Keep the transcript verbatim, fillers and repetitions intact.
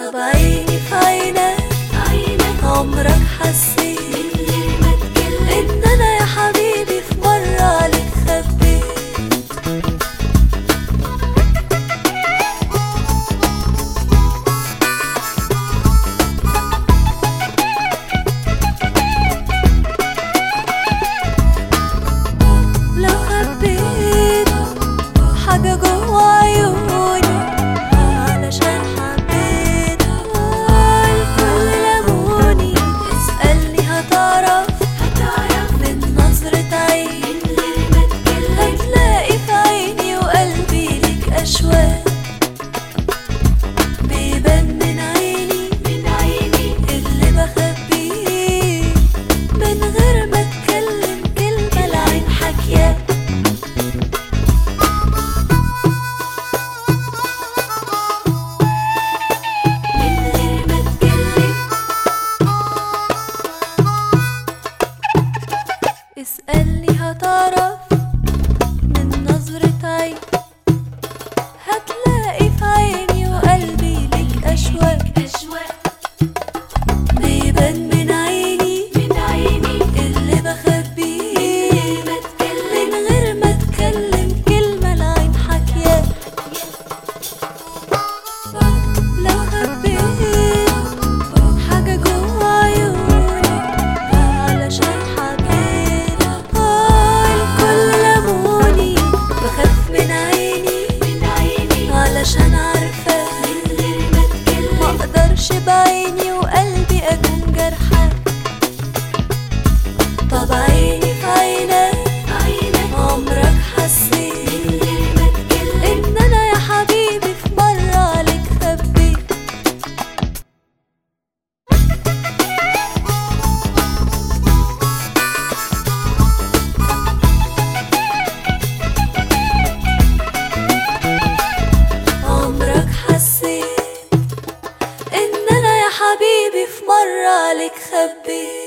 طب عيني في عينك عمرك حسيت ان انا يا حبيبي في مرة عليك خبيت؟ لو خبيت حاجة جوا عيوني علشان حبيت الكل لموني، اسألني هتعرف من نظرة عين هتلاقي في عيني وقلبي ليك أشواق بيبان من عيني اللي بخبيه من غير ما اتكلم كلمة العين حكياه. اسألني هتعرف من نظرة عين هتلاقي في عيني وقلبي ليك أشواق بيبان من عيني اللي بخبيه من غير ما اتكلم كلمة العين حكياه. لو خبيت حاجة جوا عيوني علشان حبيت الكل لموني، بخاف من عيني علشان عارفة مقدرش بعيني وقلبي أكون جرحان. طب عيني في عينك عمرك حسيت ان انا يا حبيبي في مرة عليك خبيت؟ عمرك حسيت ان انا يا حبيبي في مرة عليك خبيت؟